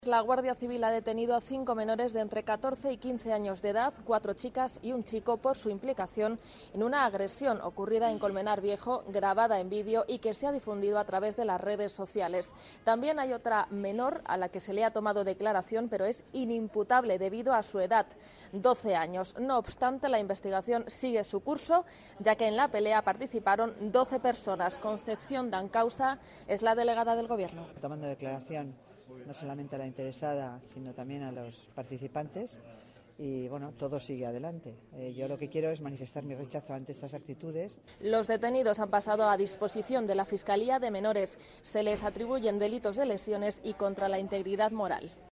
La Guardia Civil ha detenido a 5 menores de entre 14 y 15 años de edad, 4 chicas y un chico, por su implicación en una agresión ocurrida en Colmenar Viejo, grabada en vídeo y que se ha difundido a través de las redes sociales. También hay otra menor a la que se le ha tomado declaración, pero es inimputable debido a su edad, 12 años. No obstante, la investigación sigue su curso, ya que en la pelea participaron 12 personas. Concepción Dancausa es la delegada del Gobierno. Tomando declaración no solamente a la interesada, sino también a los participantes, y bueno, todo sigue adelante. Yo lo que quiero es manifestar mi rechazo ante estas actitudes. Los detenidos han pasado a disposición de la Fiscalía de Menores. Se les atribuyen delitos de lesiones y contra la integridad moral.